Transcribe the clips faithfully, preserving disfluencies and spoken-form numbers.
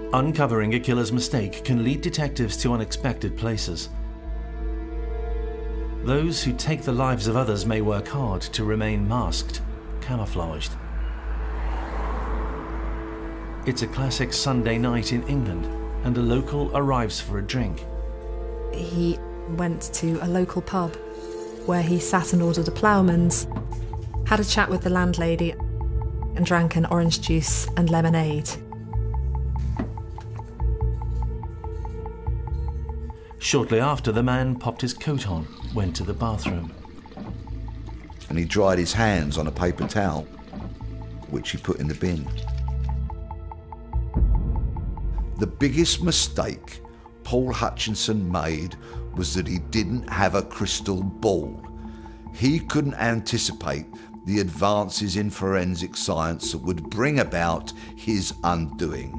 Uncovering a killer's mistake can lead detectives to unexpected places. Those who take the lives of others may work hard to remain masked, camouflaged. It's a classic Sunday night in England, and a local arrives for a drink. He went to a local pub where he sat and ordered a ploughman's, had a chat with the landlady, and drank an orange juice and lemonade. Shortly after, the man popped his coat on, went to the bathroom. And he dried his hands on a paper towel, which he put in the bin. The biggest mistake Paul Hutchinson made was that he didn't have a crystal ball. He couldn't anticipate the advances in forensic science that would bring about his undoing.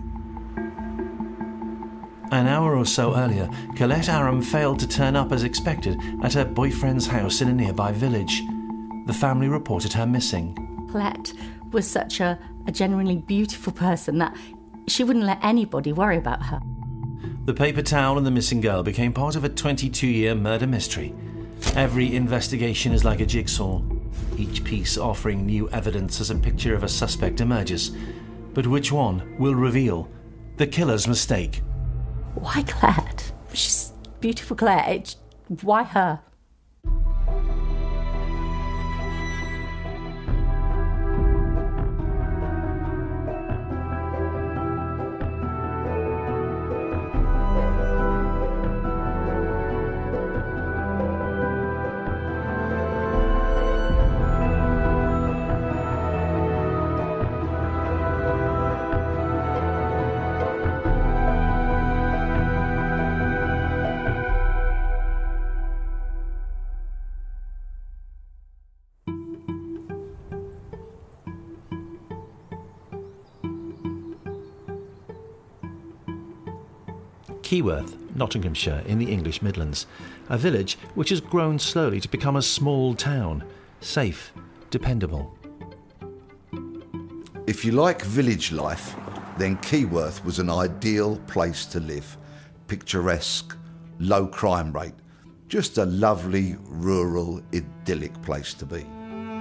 An hour or so earlier, Colette Aram failed to turn up as expected at her boyfriend's house in a nearby village. The family reported her missing. Colette was such a, a genuinely beautiful person that she wouldn't let anybody worry about her. The paper towel and the missing girl became part of a twenty-two-year murder mystery. Every investigation is like a jigsaw, each piece offering new evidence as a picture of a suspect emerges. But which one will reveal the killer's mistake? Why Colette? She's beautiful Colette. Why her? Keyworth, Nottinghamshire, in the English Midlands, a village which has grown slowly to become a small town, safe, dependable. If you like village life, then Keyworth was an ideal place to live. Picturesque, low crime rate, just a lovely, rural, idyllic place to be.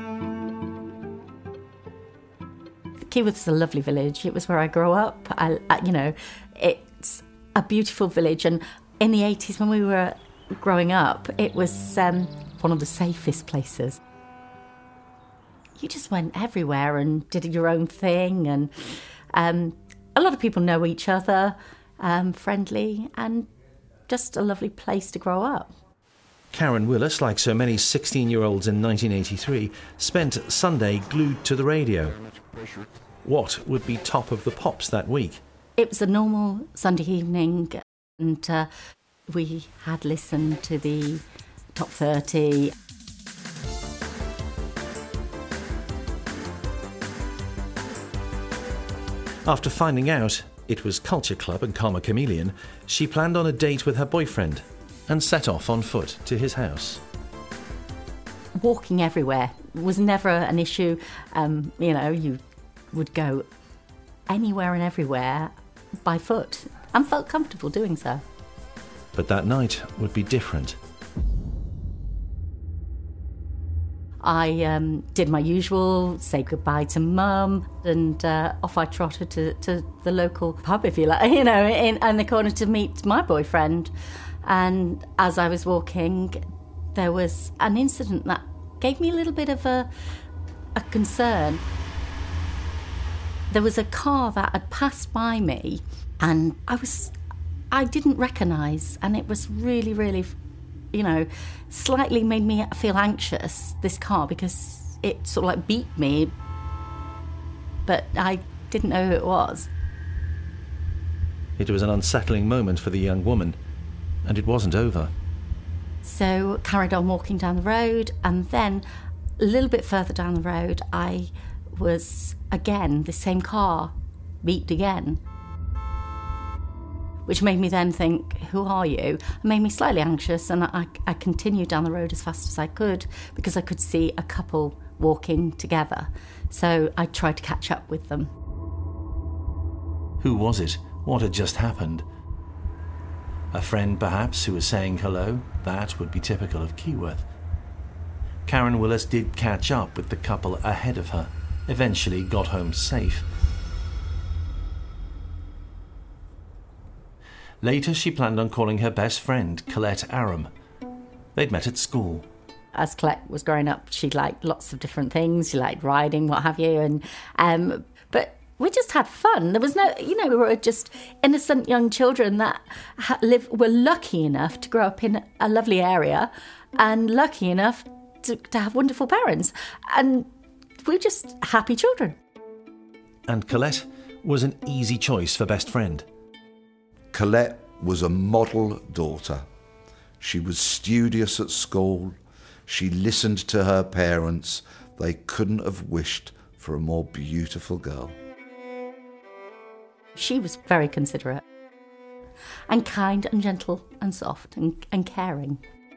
Keyworth's a lovely village. It was where I grew up. I, I, you know, it's a beautiful village, and in the eighties when we were growing up, it was um, one of the safest places. You just went everywhere and did your own thing, and um, a lot of people know each other, um, friendly, and just a lovely place to grow up. Karen Willis, like so many sixteen-year-olds in nineteen eighty-three, spent Sunday glued to the radio. What would be top of the pops that week? It was a normal Sunday evening, and uh, we had listened to the top thirty. After finding out it was Culture Club and Karma Chameleon, she planned on a date with her boyfriend and set off on foot to his house. Walking everywhere was never an issue. Um, you know, you would go anywhere and everywhere by foot and felt comfortable doing so. But that night would be different. I um, did my usual, say goodbye to Mum, and uh, off I trotted to, to the local pub, if you like, you know, in, in the corner to meet my boyfriend. And as I was walking, there was an incident that gave me a little bit of a, a concern. There was a car that had passed by me, and I was, I didn't recognise, and it was really, really, you know, slightly made me feel anxious, this car, because it sort of like beat me, but I didn't know who it was. It was an unsettling moment for the young woman, and it wasn't over. So carried on walking down the road, and then a little bit further down the road, I was again, the same car, beeped again. Which made me then think, who are you? It made me slightly anxious, and I, I continued down the road as fast as I could because I could see a couple walking together. So I tried to catch up with them. Who was it? what had just happened. A friend, perhaps, who was saying hello. That would be typical of Keyworth. Karen Willis did catch up with the couple ahead of her, eventually got home safe. Later, she planned on calling her best friend, Colette Aram. They'd met at school. As Colette was growing up, she liked lots of different things. She liked riding, what have you. And um, but we just had fun. There was no, you know, we were just innocent young children that ha- live, were lucky enough to grow up in a lovely area and lucky enough to, to have wonderful parents. And we were just happy children. And Colette was an easy choice for best friend. Colette was a model daughter. She was studious at school. She listened to her parents. They couldn't have wished for a more beautiful girl. She was very considerate and kind and gentle and soft and, and caring.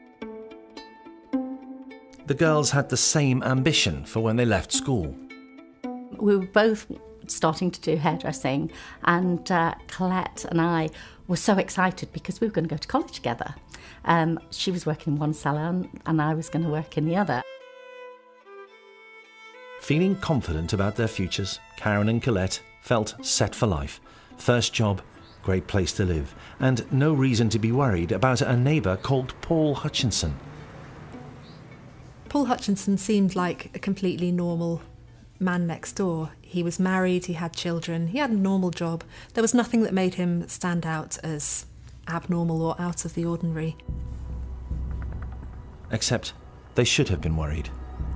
The girls had the same ambition for when they left school. We were both starting to do hairdressing, and uh, Colette and I were so excited because we were going to go to college together. Um, she was working in one salon and I was going to work in the other. Feeling confident about their futures, Karen and Colette felt set for life. First job, great place to live, and no reason to be worried about a neighbour called Paul Hutchinson. Paul Hutchinson seemed like a completely normal man next door. He was married, he had children, he had a normal job. There was nothing that made him stand out as abnormal or out of the ordinary. Except they should have been worried.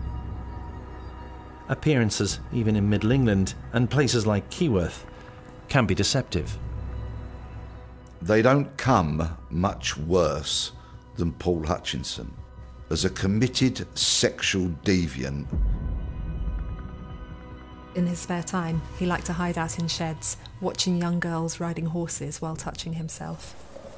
Appearances, even in Middle England and places like Keyworth, can be deceptive. They don't come much worse than Paul Hutchinson. As a committed sexual deviant, in his spare time, he liked to hide out in sheds, watching young girls riding horses while touching himself.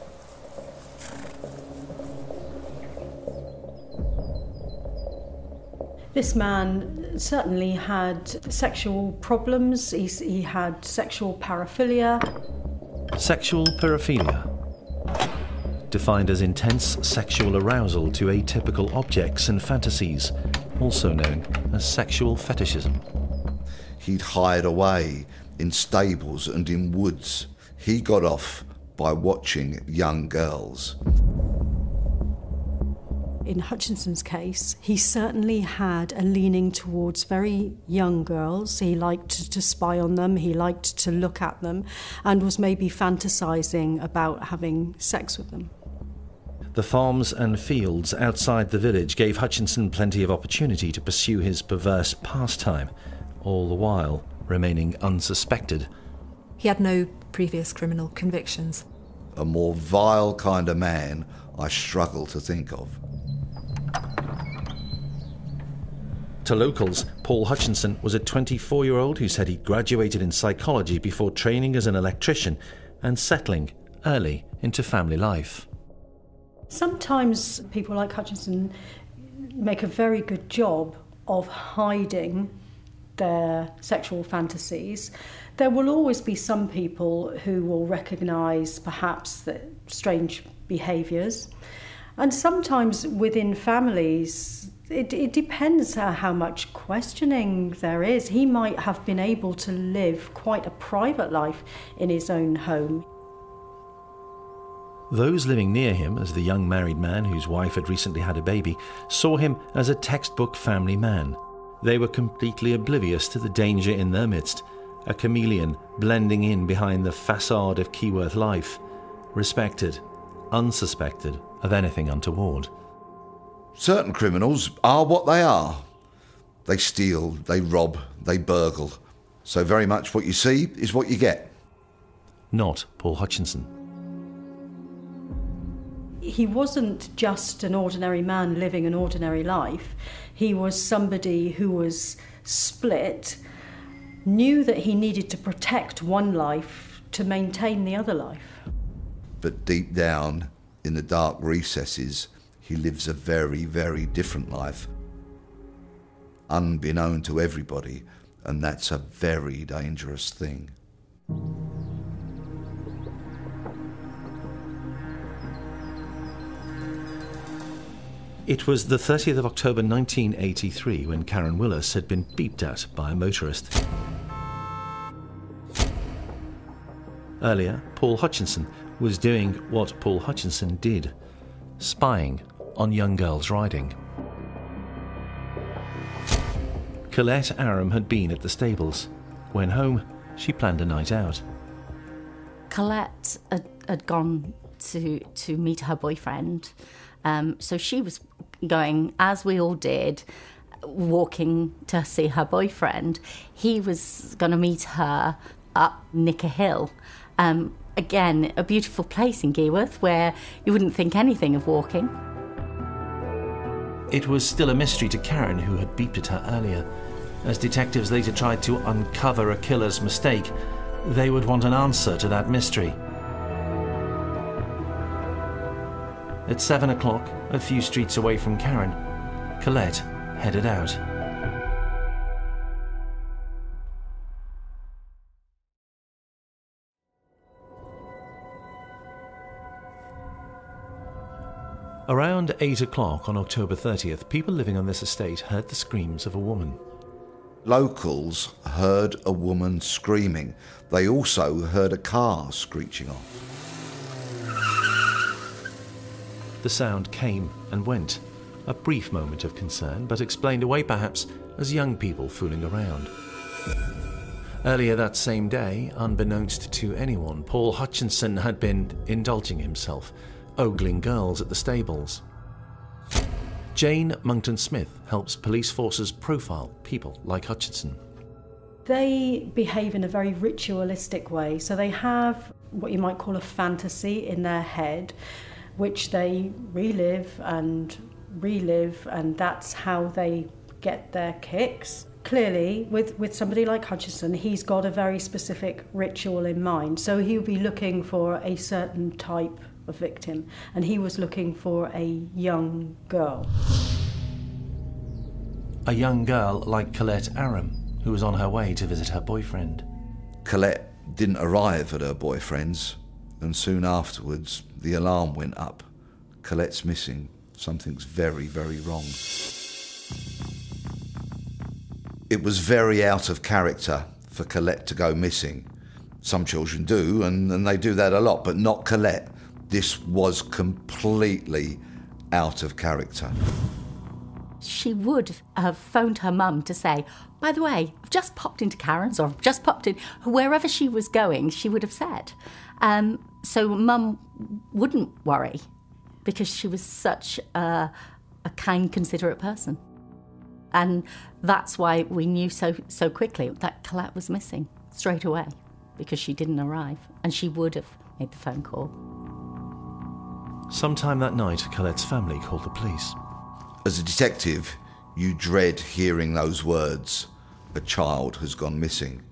This man certainly had sexual problems. He, he had sexual paraphilia. Sexual paraphilia, defined as intense sexual arousal to atypical objects and fantasies, also known as sexual fetishism. He'd hide away in stables and in woods. He got off by watching young girls. In Hutchinson's case, he certainly had a leaning towards very young girls. He liked to spy on them, he liked to look at them, and was maybe fantasising about having sex with them. The farms and fields outside the village gave Hutchinson plenty of opportunity to pursue his perverse pastime, all the while remaining unsuspected. He had no previous criminal convictions. A more vile kind of man I struggle to think of. To locals, Paul Hutchinson was a twenty-four-year-old who said he graduated in psychology before training as an electrician and settling early into family life. Sometimes people like Hutchinson make a very good job of hiding their sexual fantasies. There will always be some people who will recognise perhaps the strange behaviours. And sometimes within families, it, it depends how, how much questioning there is. He might have been able to live quite a private life in his own home. Those living near him, as the young married man whose wife had recently had a baby, saw him as a textbook family man. They were completely oblivious to the danger in their midst, a chameleon blending in behind the facade of Keyworth life, respected, unsuspected of anything untoward. Certain criminals are what they are. They steal, they rob, they burgle. So very much what you see is what you get. Not Paul Hutchinson. He wasn't just an ordinary man living an ordinary life. He was somebody who was split, knew that he needed to protect one life to maintain the other life. But deep down, in the dark recesses, he lives a very, very different life. Unbeknown to everybody, and that's a very dangerous thing. It was the thirtieth of October nineteen eighty-three when Karen Willis had been beeped at by a motorist. Earlier, Paul Hutchinson was doing what Paul Hutchinson did, spying on young girls riding. Colette Aram had been at the stables. When home, she planned a night out. Colette had, had gone to to meet her boyfriend, um, so she was going, as we all did, walking to see her boyfriend. He was going to meet her up Nicker Hill. Um, again, a beautiful place in Geworth where you wouldn't think anything of walking. It was still a mystery to Karen, who had beeped at her earlier. As detectives later tried to uncover a killer's mistake, they would want an answer to that mystery. At seven o'clock, a few streets away from Karen, Colette headed out. Around eight o'clock on October thirtieth, people living on this estate heard the screams of a woman. Locals heard a woman screaming. They also heard a car screeching off. The sound came and went, a brief moment of concern, but explained away perhaps as young people fooling around. Earlier that same day, unbeknownst to anyone, Paul Hutchinson had been indulging himself, ogling girls at the stables. Jane Monkton-Smith helps police forces profile people like Hutchinson. They behave in a very ritualistic way, so they have what you might call a fantasy in their head, which they relive and relive, and that's how they get their kicks. Clearly, with, with somebody like Hutchinson, he's got a very specific ritual in mind, so he'll be looking for a certain type of victim, and he was looking for a young girl. A young girl like Colette Aram, who was on her way to visit her boyfriend. Colette didn't arrive at her boyfriend's, and soon afterwards the alarm went up. Colette's missing. Something's very, very wrong. It was very out of character for Colette to go missing. Some children do, and, and they do that a lot, but not Colette. This was completely out of character. She would have phoned her mum to say, by the way, I've just popped into Karen's, or I've just popped in, wherever she was going, she would have said. Um, so mum wouldn't worry, because she was such a, a kind, considerate person. And that's why we knew so so quickly that Colette was missing straight away, because she didn't arrive, and she would have made the phone call. Sometime that night, Colette's family called the police. As a detective, you dread hearing those words, a child has gone missing.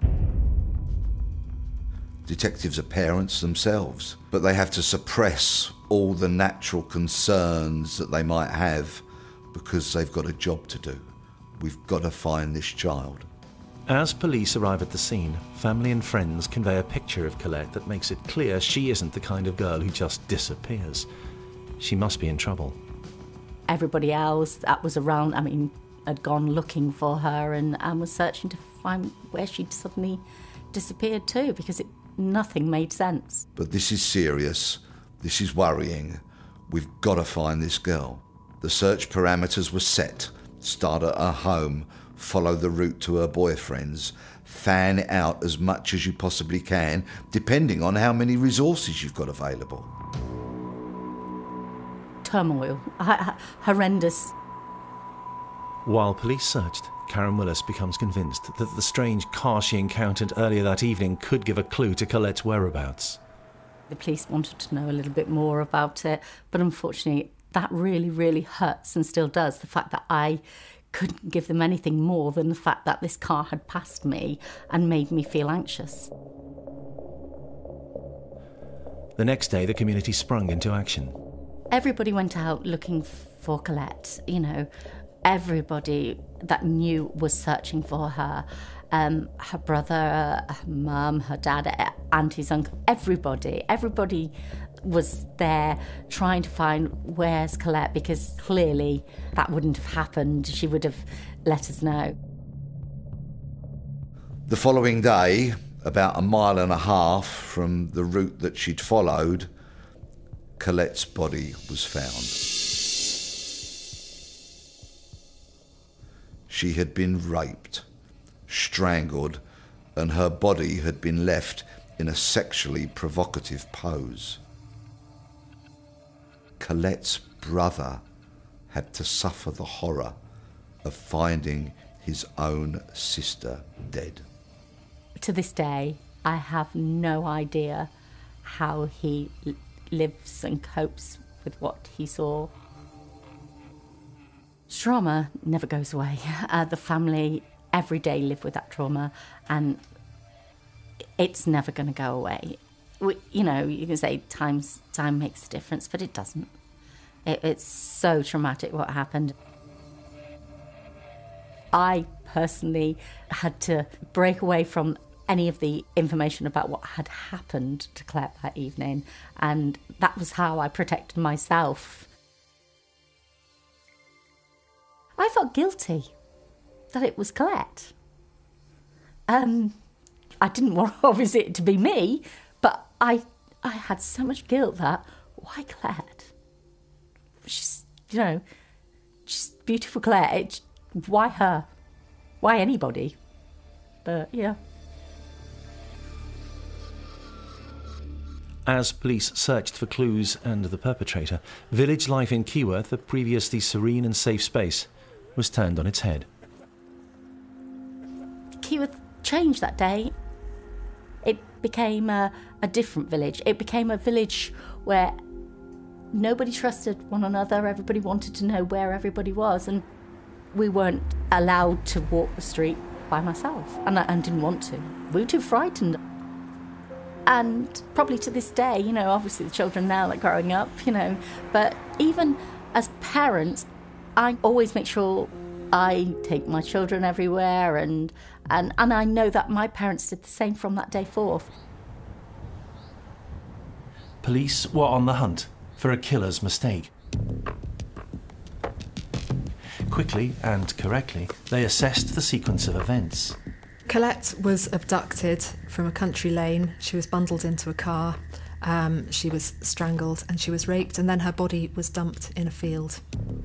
Detectives are parents themselves, but they have to suppress all the natural concerns that they might have because they've got a job to do. We've got to find this child. As police arrive at the scene, family and friends convey a picture of Colette that makes it clear she isn't the kind of girl who just disappears. She must be in trouble. Everybody else that was around, I mean, had gone looking for her and, and was searching to find where she'd suddenly disappeared too, because it, nothing made sense. But this is serious. This is worrying. We've got to find this girl. The search parameters were set. Start at her home, follow the route to her boyfriend's, fan it out as much as you possibly can, depending on how many resources you've got available. Turmoil, h- horrendous. While police searched, Karen Willis becomes convinced that the strange car she encountered earlier that evening could give a clue to Colette's whereabouts. The police wanted to know a little bit more about it, but unfortunately that really, really hurts and still does, the fact that I couldn't give them anything more than the fact that this car had passed me and made me feel anxious. The next day, the community sprung into action. Everybody went out looking for Colette, you know, everybody that knew was searching for her. Um, her brother, her mum, her dad, aunties, uncle, everybody, everybody was there trying to find where's Colette, because clearly that wouldn't have happened. She would have let us know. The following day, about a mile and a half from the route that she'd followed, Colette's body was found. She had been raped, strangled, and her body had been left in a sexually provocative pose. Colette's brother had to suffer the horror of finding his own sister dead. To this day, I have no idea how he l- lives and copes with what he saw. Trauma never goes away. Uh, the family every day live with that trauma, and it's never going to go away. We, you know, you can say times, time makes a difference, but it doesn't. It, it's so traumatic what happened. I personally had to break away from any of the information about what had happened to Colette that evening, and that was how I protected myself. I felt guilty that it was Colette. Um, I didn't want, obviously, it to be me, but I I had so much guilt that, why Colette? She's, you know, she's beautiful Colette. It, why her? Why anybody? But, yeah. As police searched for clues and the perpetrator, village life in Keyworth, a previously serene and safe space, was turned on its head. Keyworth changed that day. It became a, a different village. It became a village where nobody trusted one another. Everybody wanted to know where everybody was, and we weren't allowed to walk the street by myself, and I and didn't want to. We were too frightened. And probably to this day, you know, obviously the children now are growing up, you know, but even as parents, I always make sure I take my children everywhere, and and, and I know that my parents did the same from that day forth. Police were on the hunt for a killer's mistake. Quickly and correctly, they assessed the sequence of events. Colette was abducted from a country lane. She was bundled into a car. Um, she was strangled and she was raped, and then her body was dumped in a field.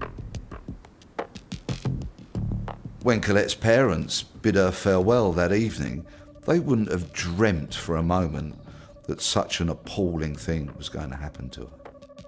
When Colette's parents bid her farewell that evening, they wouldn't have dreamt for a moment that such an appalling thing was going to happen to her.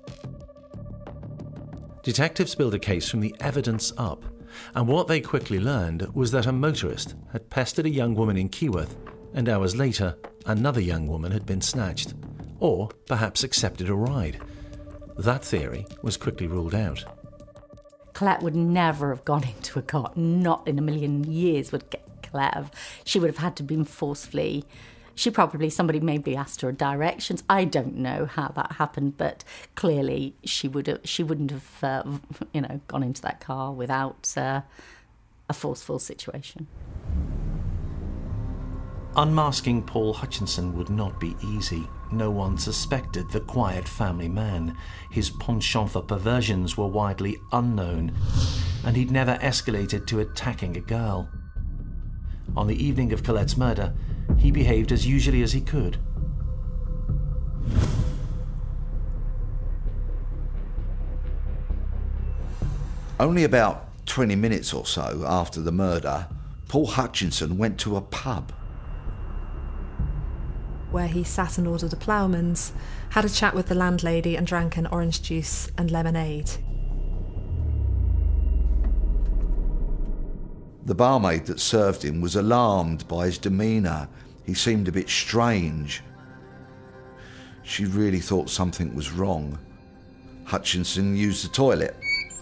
Detectives built a case from the evidence up, and what they quickly learned was that a motorist had pestered a young woman in Keyworth, and hours later, another young woman had been snatched, or perhaps accepted a ride. That theory was quickly ruled out. Colette would never have gone into a car. Not in a million years would Colette have. She would have had to have been forcefully... She probably, somebody maybe asked her directions. I don't know how that happened, but clearly she would have, she wouldn't have, uh, you know, gone into that car without uh, a forceful situation. Unmasking Paul Hutchinson would not be easy. No one suspected the quiet family man. His penchant for perversions were widely unknown, and he'd never escalated to attacking a girl. On the evening of Colette's murder, he behaved as usually as he could. Only about twenty minutes or so after the murder, Paul Hutchinson went to a pub. Where he sat and ordered a ploughman's, had a chat with the landlady and drank an orange juice and lemonade. The barmaid that served him was alarmed by his demeanour. He seemed a bit strange. She really thought something was wrong. Hutchinson used the toilet,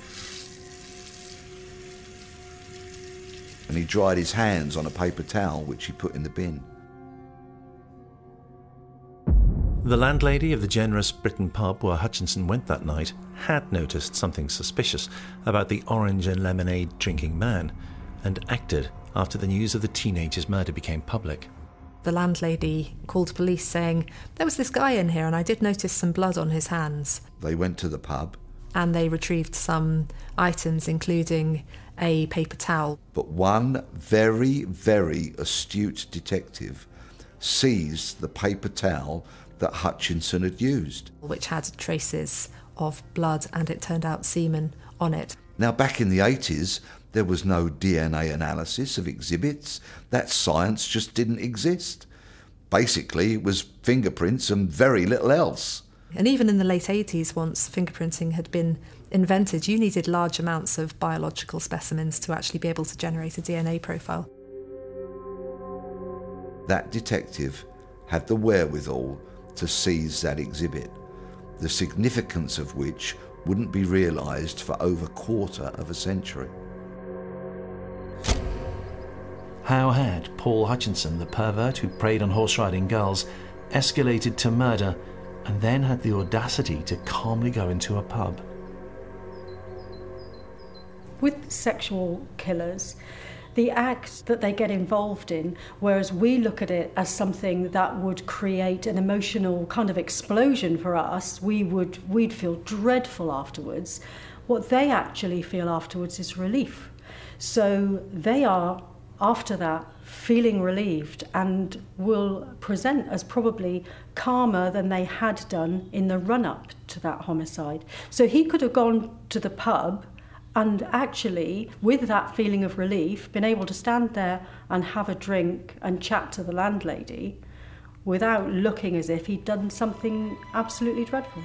and he dried his hands on a paper towel which he put in the bin. The landlady of the generous Britain pub where Hutchinson went that night had noticed something suspicious about the orange and lemonade drinking man and acted after the news of the teenager's murder became public. The landlady called police saying, there was this guy in here and I did notice some blood on his hands. They went to the pub. And they retrieved some items, including a paper towel. But one very, very astute detective seized the paper towel that Hutchinson had used, which had traces of blood, and it turned out semen on it. Now, back in the eighties, there was no D N A analysis of exhibits. That science just didn't exist. Basically, it was fingerprints and very little else. And even in the late eighties, once fingerprinting had been invented, you needed large amounts of biological specimens to actually be able to generate a D N A profile. That detective had the wherewithal to seize that exhibit, the significance of which wouldn't be realised for over a quarter of a century. How had Paul Hutchinson, the pervert who preyed on horse-riding girls, escalated to murder and then had the audacity to calmly go into a pub? With sexual killers, the act that they get involved in, whereas we look at it as something that would create an emotional kind of explosion for us, we would, we'd feel dreadful afterwards. What they actually feel afterwards is relief. So they are, after that, feeling relieved and will present as probably calmer than they had done in the run-up to that homicide. So he could have gone to the pub and actually, with that feeling of relief, been able to stand there and have a drink and chat to the landlady without looking as if he'd done something absolutely dreadful.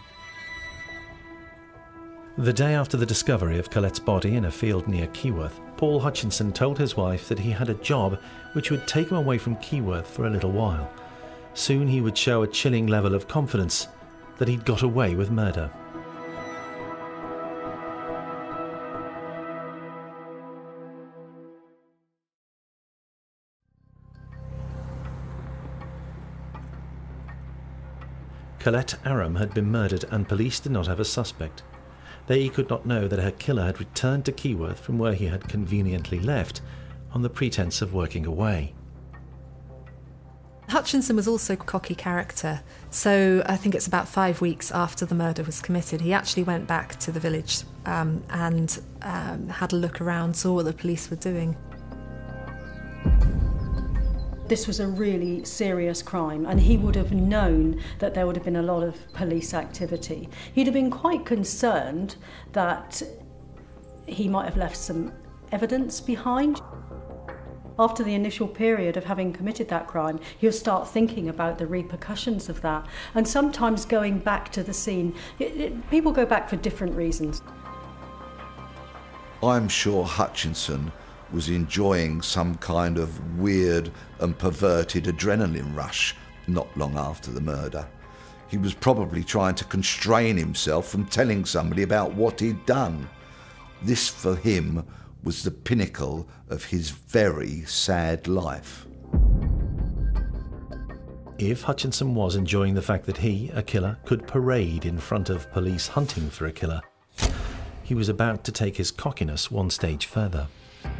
The day after the discovery of Colette's body in a field near Keyworth, Paul Hutchinson told his wife that he had a job which would take him away from Keyworth for a little while. Soon he would show a chilling level of confidence that he'd got away with murder. Colette Aram had been murdered and police did not have a suspect. They could not know that her killer had returned to Keyworth from where he had conveniently left on the pretense of working away. Hutchinson was also a cocky character, so I think it's about five weeks after the murder was committed, he actually went back to the village um, and um, had a look around, saw what the police were doing. This was a really serious crime, and he would have known that there would have been a lot of police activity. He'd have been quite concerned that he might have left some evidence behind. After the initial period of having committed that crime, he'll start thinking about the repercussions of that. And sometimes going back to the scene, it, it, people go back for different reasons. I'm sure Hutchinson was enjoying some kind of weird and perverted adrenaline rush not long after the murder. He was probably trying to constrain himself from telling somebody about what he'd done. This, for him, was the pinnacle of his very sad life. If Hutchinson was enjoying the fact that he, a killer, could parade in front of police hunting for a killer, he was about to take his cockiness one stage further.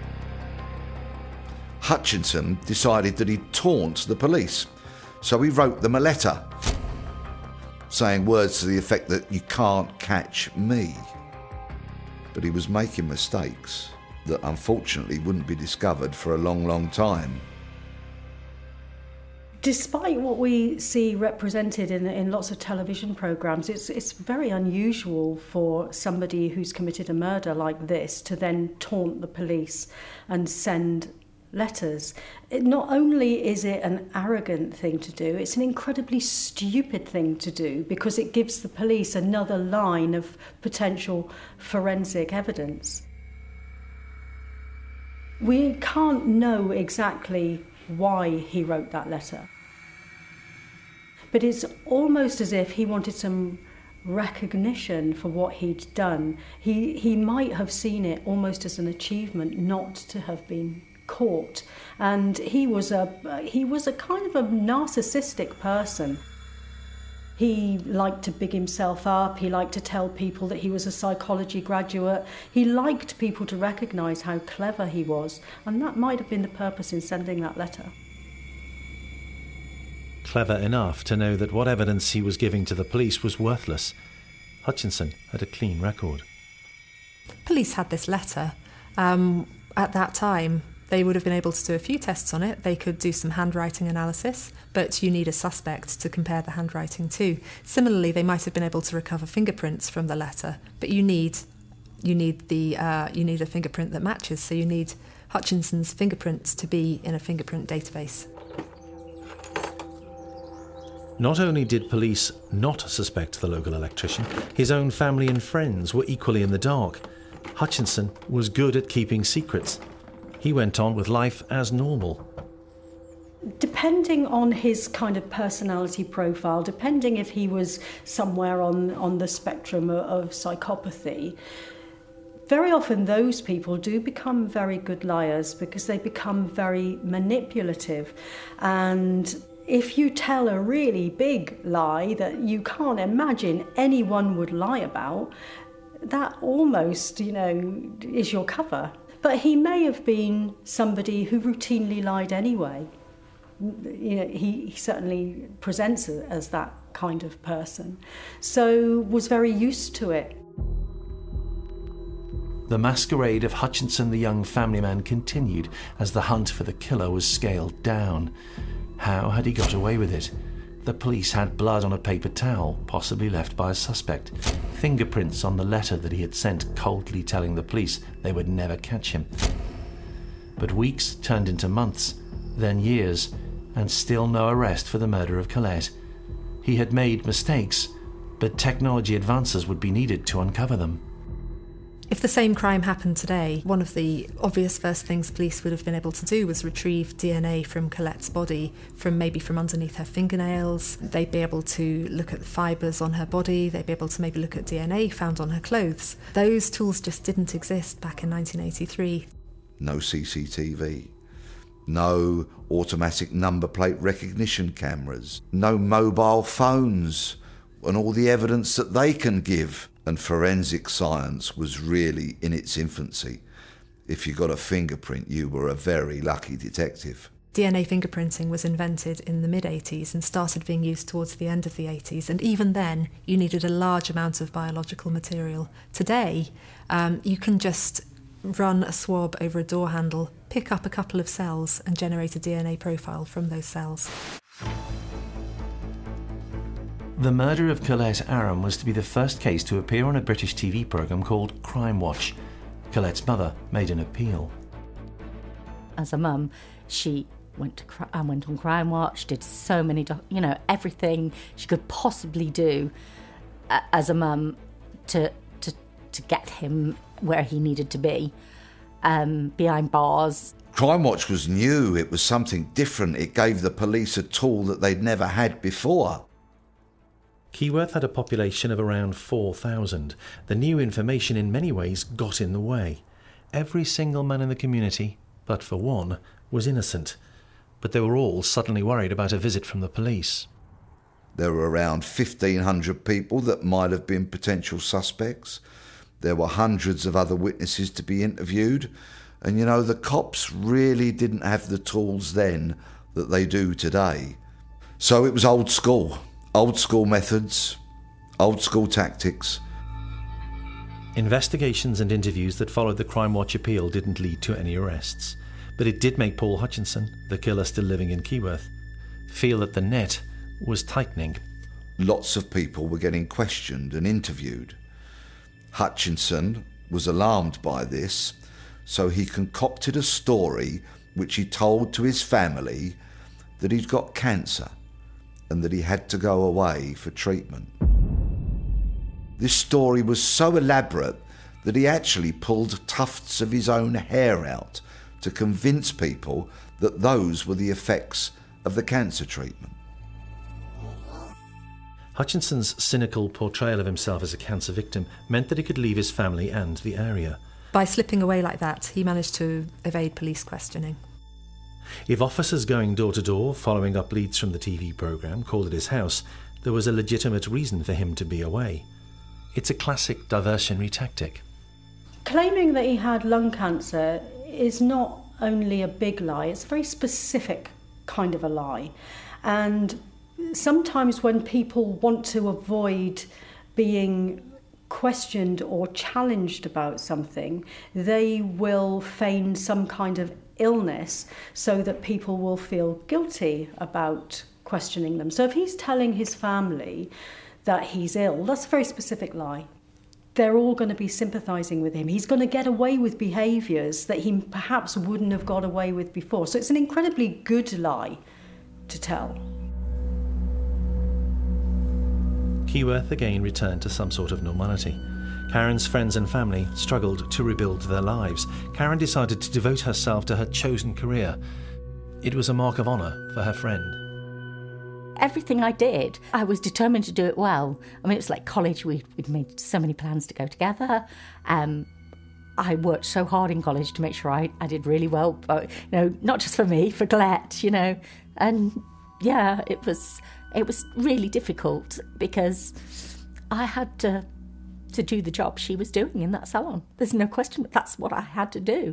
Hutchinson decided that he'd taunt the police, so he wrote them a letter saying words to the effect that you can't catch me. But he was making mistakes that unfortunately wouldn't be discovered for a long, long time. Despite what we see represented in, in lots of television programmes, it's, it's very unusual for somebody who's committed a murder like this to then taunt the police and send letters. It, not only is it an arrogant thing to do, it's an incredibly stupid thing to do because it gives the police another line of potential forensic evidence. We can't know exactly why he wrote that letter, but it's almost as if he wanted some recognition for what he'd done. He, he might have seen it almost as an achievement not to have been caught, and he was a he was a kind of a narcissistic person. He liked to big himself up. He liked to tell people that he was a psychology graduate. He liked people to recognise how clever he was, and that might have been the purpose in sending that letter. Clever enough to know that what evidence he was giving to the police was worthless. Hutchinson had a clean record. Police had this letter. Um, at that time, they would have been able to do a few tests on it. They could do some handwriting analysis, but you need a suspect to compare the handwriting to. Similarly, they might have been able to recover fingerprints from the letter, but you need you need the uh, you need a fingerprint that matches. So you need Hutchinson's fingerprints to be in a fingerprint database. Not only did police not suspect the local electrician, his own family and friends were equally in the dark. Hutchinson was good at keeping secrets. He went on with life as normal. Depending on his kind of personality profile, depending if he was somewhere on, on the spectrum of, of psychopathy, very often those people do become very good liars because they become very manipulative. And if you tell a really big lie that you can't imagine anyone would lie about, that almost, you know, is your cover. But he may have been somebody who routinely lied anyway. You know, he, he certainly presents as that kind of person, so was very used to it. The masquerade of Hutchinson the young family man continued as the hunt for the killer was scaled down. How had he got away with it? The police had blood on a paper towel, possibly left by a suspect. Fingerprints on the letter that he had sent, coldly telling the police they would never catch him. But weeks turned into months, then years, and still no arrest for the murder of Colette. He had made mistakes, but technology advances would be needed to uncover them. If the same crime happened today, one of the obvious first things police would have been able to do was retrieve D N A from Colette's body, from maybe from underneath her fingernails. They'd be able to look at the fibres on her body. They'd be able to maybe look at D N A found on her clothes. Those tools just didn't exist back in nineteen eighty-three. No C C T V. No automatic number plate recognition cameras. No mobile phones and all the evidence that they can give. And forensic science was really in its infancy. If you got a fingerprint, you were a very lucky detective. D N A fingerprinting was invented in the mid-eighties and started being used towards the end of the eighties, and even then you needed a large amount of biological material. Today, um, you can just run a swab over a door handle, pick up a couple of cells and generate a D N A profile from those cells. The murder of Colette Aram was to be the first case to appear on a British T V programme called Crime Watch. Colette's mother made an appeal. As a mum, she went to cri- uh, went on Crime Watch, did so many, doc- you know, everything she could possibly do uh, as a mum to, to to get him where he needed to be, um, behind bars. Crime Watch was new. It was something different. It gave the police a tool that they'd never had before. Keyworth had a population of around four thousand. The new information in many ways got in the way. Every single man in the community, but for one, was innocent. But they were all suddenly worried about a visit from the police. There were around fifteen hundred people that might have been potential suspects. There were hundreds of other witnesses to be interviewed. And, you know, the cops really didn't have the tools then that they do today. So it was old school. Old school methods, old school tactics. Investigations and interviews that followed the Crime Watch appeal didn't lead to any arrests. But it did make Paul Hutchinson, the killer still living in Keyworth, feel that the net was tightening. Lots of people were getting questioned and interviewed. Hutchinson was alarmed by this, so he concocted a story which he told to his family that he'd got cancer and that he had to go away for treatment. This story was so elaborate that he actually pulled tufts of his own hair out to convince people that those were the effects of the cancer treatment. Hutchinson's cynical portrayal of himself as a cancer victim meant that he could leave his family and the area. By slipping away like that, he managed to evade police questioning. If officers going door to door, following up leads from the T V programme, called at his house, there was a legitimate reason for him to be away. It's a classic diversionary tactic. Claiming that he had lung cancer is not only a big lie, it's a very specific kind of a lie. And sometimes when people want to avoid being questioned or challenged about something, they will feign some kind of illness so that people will feel guilty about questioning them. So if he's telling his family that he's ill, that's a very specific lie. They're all going to be sympathising with him. He's going to get away with behaviours that he perhaps wouldn't have got away with before. So it's an incredibly good lie to tell. Keyworth again returned to some sort of normality. Karen's friends and family struggled to rebuild their lives. Karen decided to devote herself to her chosen career. It was a mark of honour for her friend. Everything I did, I was determined to do it well. I mean, it was like college. We, we'd made so many plans to go together. Um, I worked so hard in college to make sure I, I did really well, but, you know, not just for me, for Colette, you know. And, yeah, it was it was really difficult because I had to, to do the job she was doing in that salon. There's no question, that's what I had to do.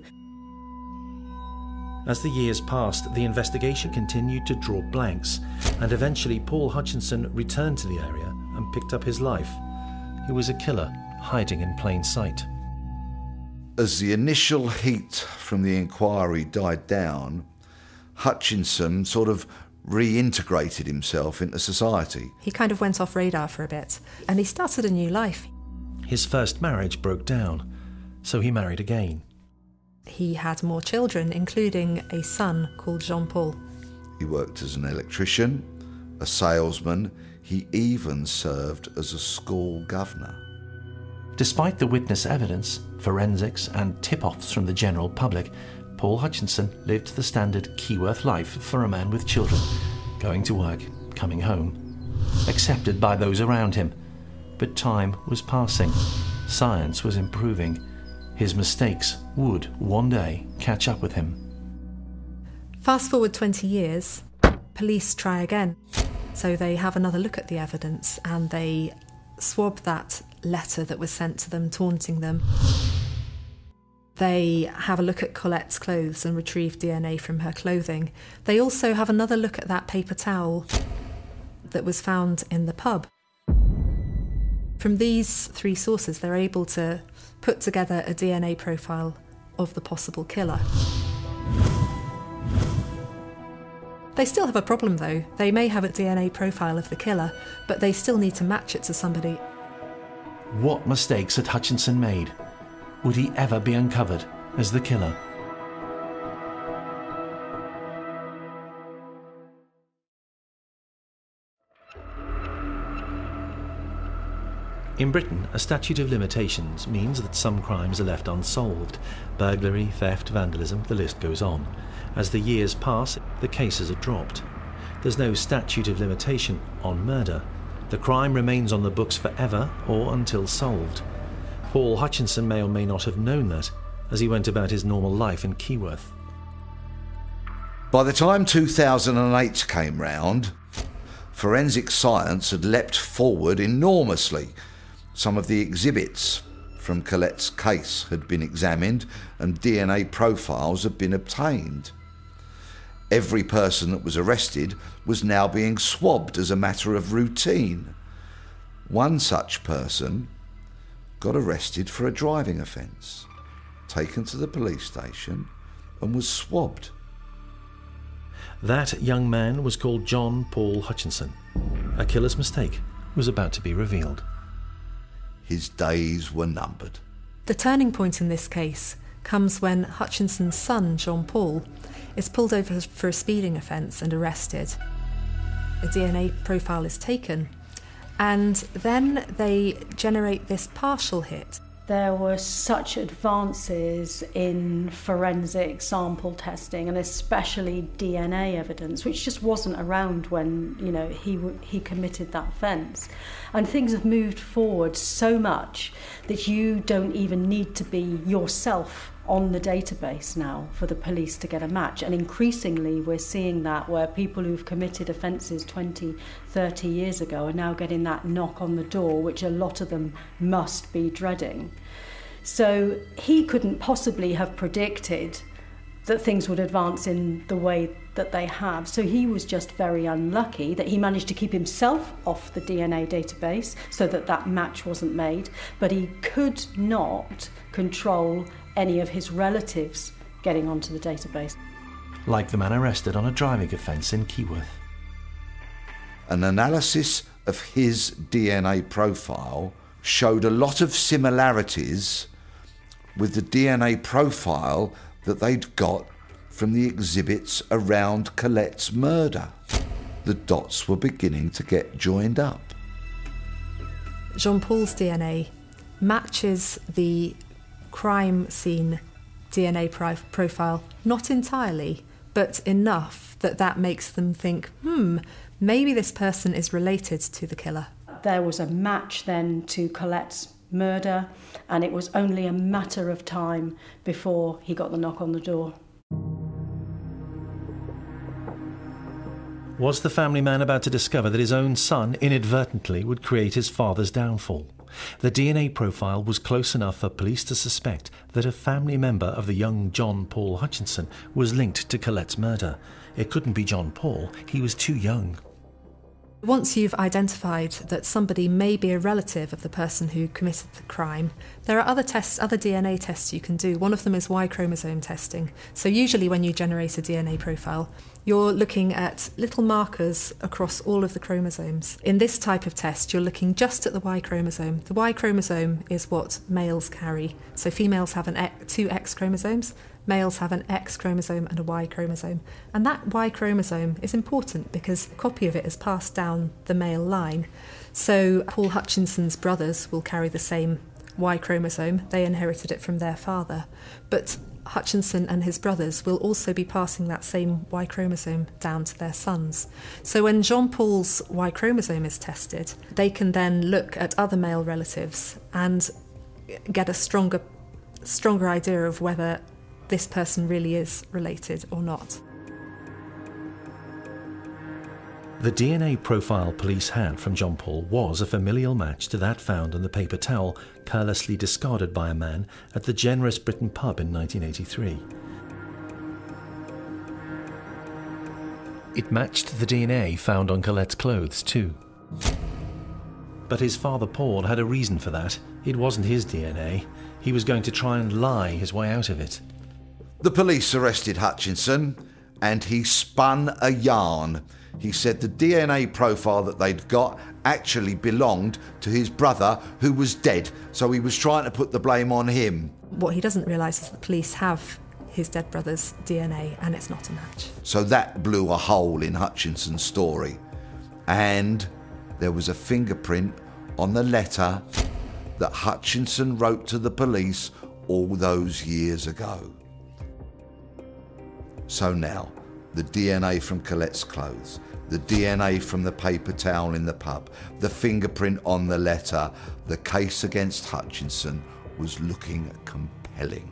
As the years passed, the investigation continued to draw blanks, and eventually Paul Hutchinson returned to the area and picked up his life. He was a killer, hiding in plain sight. As the initial heat from the inquiry died down, Hutchinson sort of reintegrated himself into society. He kind of went off radar for a bit, and he started a new life. His first marriage broke down, so he married again. He had more children, including a son called Jean-Paul. He worked as an electrician, a salesman. He even served as a school governor. Despite the witness evidence, forensics and tip-offs from the general public, Paul Hutchinson lived the standard Keyworth life for a man with children, going to work, coming home, accepted by those around him. But time was passing. Science was improving. His mistakes would, one day, catch up with him. Fast forward twenty years, police try again. So they have another look at the evidence and they swab that letter that was sent to them, taunting them. They have a look at Colette's clothes and retrieve D N A from her clothing. They also have another look at that paper towel that was found in the pub. From these three sources, they're able to put together a D N A profile of the possible killer. They still have a problem though. They may have a D N A profile of the killer, but they still need to match it to somebody. What mistakes had Hutchinson made? Would he ever be uncovered as the killer? In Britain, a statute of limitations means that some crimes are left unsolved. Burglary, theft, vandalism, the list goes on. As the years pass, the cases are dropped. There's no statute of limitation on murder. The crime remains on the books forever or until solved. Paul Hutchinson may or may not have known that as he went about his normal life in Keyworth. By the time two thousand eight came round, forensic science had leapt forward enormously. Some of the exhibits from Colette's case had been examined and D N A profiles had been obtained. Every person that was arrested was now being swabbed as a matter of routine. One such person got arrested for a driving offence, taken to the police station and was swabbed. That young man was called John Paul Hutchinson. A killer's mistake was about to be revealed. His days were numbered. The turning point in this case comes when Hutchinson's son, Jean-Paul, is pulled over for a speeding offence and arrested. A D N A profile is taken, and then they generate this partial hit. There were such advances in forensic sample testing and especially D N A evidence, which just wasn't around when, you know, he he committed that offence. And things have moved forward so much that you don't even need to be yourself on the database now for the police to get a match. And increasingly we're seeing that where people who've committed offences twenty, thirty years ago are now getting that knock on the door, which a lot of them must be dreading. So he couldn't possibly have predicted that things would advance in the way that they have. So he was just very unlucky that he managed to keep himself off the D N A database so that that match wasn't made, but he could not control any of his relatives getting onto the database. Like the man arrested on a driving offence in Keyworth. An analysis of his D N A profile showed a lot of similarities with the D N A profile that they'd got from the exhibits around Colette's murder. The dots were beginning to get joined up. Jean-Paul's D N A matches the crime scene D N A pri- profile, not entirely, but enough that that makes them think, hmm, maybe this person is related to the killer. There was a match then to Colette's murder, and it was only a matter of time before he got the knock on the door. Was the family man about to discover that his own son inadvertently would create his father's downfall? The D N A profile was close enough for police to suspect that a family member of the young John Paul Hutchinson was linked to Colette's murder. It couldn't be John Paul, he was too young. Once you've identified that somebody may be a relative of the person who committed the crime, there are other tests, other D N A tests you can do. One of them is Y chromosome testing. So usually when you generate a D N A profile, you're looking at little markers across all of the chromosomes. In this type of test, you're looking just at the Y chromosome. The Y chromosome is what males carry. So females have an X, two X chromosomes. Males have an X chromosome and a Y chromosome. And that Y chromosome is important because a copy of it is passed down the male line. So Paul Hutchinson's brothers will carry the same Y chromosome. They inherited it from their father. But Hutchinson and his brothers will also be passing that same Y chromosome down to their sons. So when Jean-Paul's Y chromosome is tested, they can then look at other male relatives and get a stronger, stronger idea of whether this person really is related or not. The D N A profile police had from John Paul was a familial match to that found on the paper towel carelessly discarded by a man at the Generous Britain pub in nineteen eighty-three. It matched the D N A found on Colette's clothes too. But his father Paul had a reason for that. It wasn't his D N A. He was going to try and lie his way out of it. The police arrested Hutchinson and he spun a yarn. He said the D N A profile that they'd got actually belonged to his brother who was dead, so he was trying to put the blame on him. What he doesn't realise is the police have his dead brother's D N A and it's not a match. So that blew a hole in Hutchinson's story. And there was a fingerprint on the letter that Hutchinson wrote to the police all those years ago. So now, the D N A from Colette's clothes, the D N A from the paper towel in the pub, the fingerprint on the letter, the case against Hutchinson was looking compelling.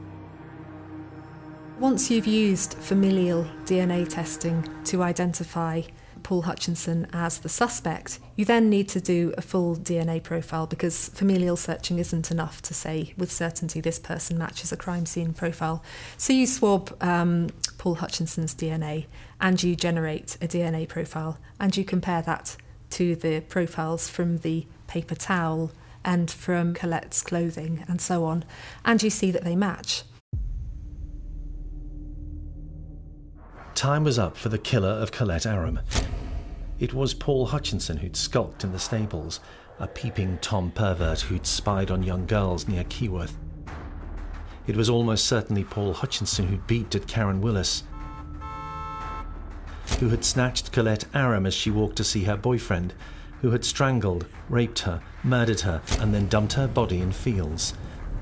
Once you've used familial D N A testing to identify Paul Hutchinson as the suspect, you then need to do a full D N A profile because familial searching isn't enough to say with certainty this person matches a crime scene profile. So you swab um, Paul Hutchinson's D N A and you generate a D N A profile and you compare that to the profiles from the paper towel and from Colette's clothing and so on, and you see that they match. Time was up for the killer of Colette Aram. It was Paul Hutchinson who'd skulked in the stables, a peeping Tom pervert who'd spied on young girls near Keyworth. It was almost certainly Paul Hutchinson who'd beeped at Karen Willis, who had snatched Colette Aram as she walked to see her boyfriend, who had strangled, raped her, murdered her, and then dumped her body in fields.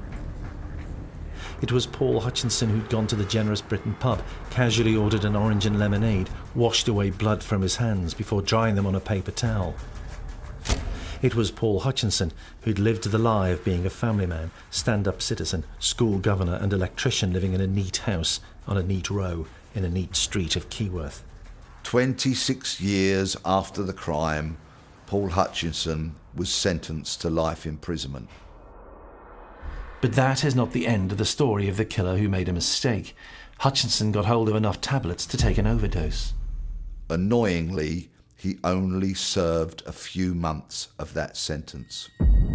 It was Paul Hutchinson who'd gone to the Generous Britain pub, casually ordered an orange and lemonade, washed away blood from his hands before drying them on a paper towel. It was Paul Hutchinson who'd lived the lie of being a family man, stand-up citizen, school governor and electrician living in a neat house on a neat row in a neat street of Keyworth. twenty-six years after the crime, Paul Hutchinson was sentenced to life imprisonment. But that is not the end of the story of the killer who made a mistake. Hutchinson got hold of enough tablets to take an overdose. Annoyingly, he only served a few months of that sentence.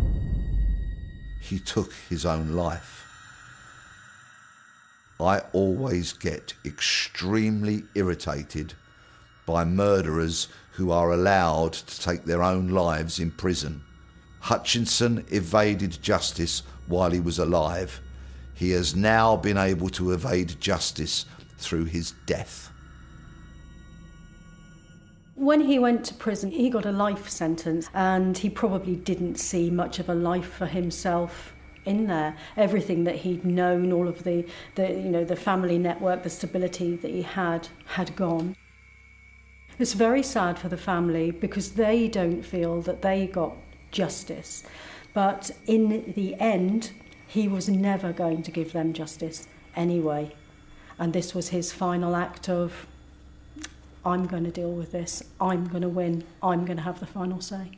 He took his own life. I always get extremely irritated by murderers who are allowed to take their own lives in prison. Hutchinson evaded justice while he was alive. He has now been able to evade justice through his death. When he went to prison, he got a life sentence, and he probably didn't see much of a life for himself in there. Everything that he'd known, all of the, the you know, the family network, the stability that he had, had gone. It's very sad for the family because they don't feel that they got justice. But in the end, he was never going to give them justice anyway. And this was his final act of, I'm going to deal with this, I'm going to win, I'm going to have the final say.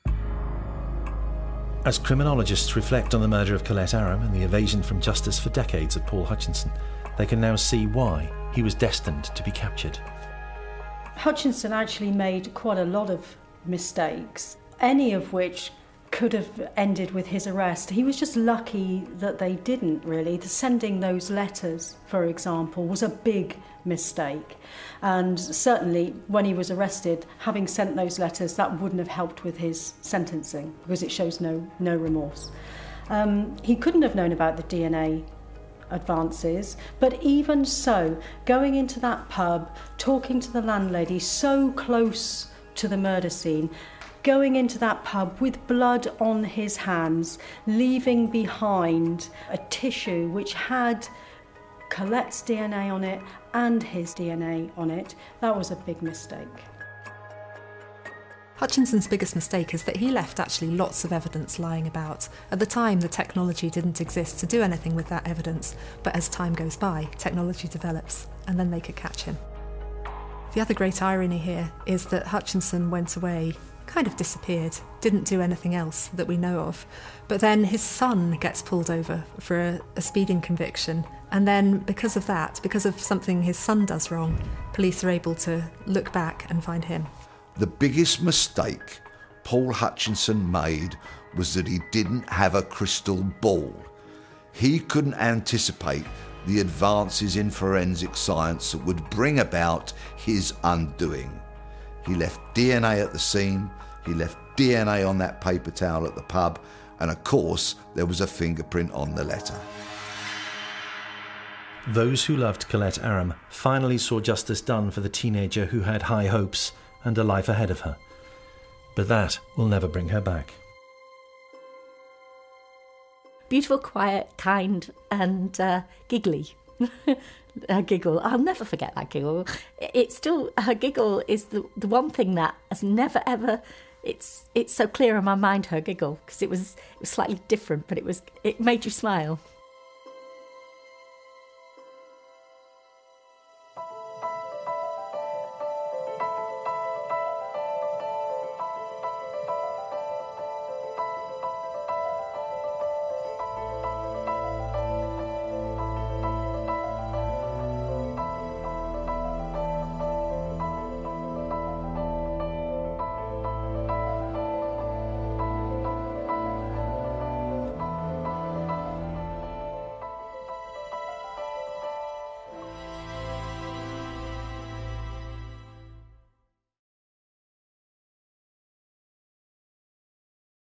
As criminologists reflect on the murder of Colette Aram and the evasion from justice for decades of Paul Hutchinson, they can now see why he was destined to be captured. Hutchinson actually made quite a lot of mistakes, any of which could have ended with his arrest. He was just lucky that they didn't, really. The sending those letters, for example, was a big mistake. And certainly when he was arrested, having sent those letters, that wouldn't have helped with his sentencing because it shows no, no remorse. Um, he couldn't have known about the D N A advances, but even so, going into that pub, talking to the landlady so close to the murder scene, going into that pub with blood on his hands, leaving behind a tissue which had Colette's D N A on it and his D N A on it, that was a big mistake. Hutchinson's biggest mistake is that he left actually lots of evidence lying about. At the time, the technology didn't exist to do anything with that evidence, but as time goes by, technology develops, and then they could catch him. The other great irony here is that Hutchinson went away, kind of disappeared, didn't do anything else that we know of. But then his son gets pulled over for a, a speeding conviction, and then because of that, because of something his son does wrong, police are able to look back and find him. The biggest mistake Paul Hutchinson made was that he didn't have a crystal ball. He couldn't anticipate the advances in forensic science that would bring about his undoing. He left D N A at the scene, he left D N A on that paper towel at the pub, and of course there was a fingerprint on the letter. Those who loved Colette Aram finally saw justice done for the teenager who had high hopes and a life ahead of her. But that will never bring her back. Beautiful, quiet, kind and uh, giggly. Her giggle, I'll never forget that giggle. It's still, her giggle is the, the one thing that has never ever, it's it's so clear in my mind, her giggle, because it was, it was slightly different, but it was it made you smile.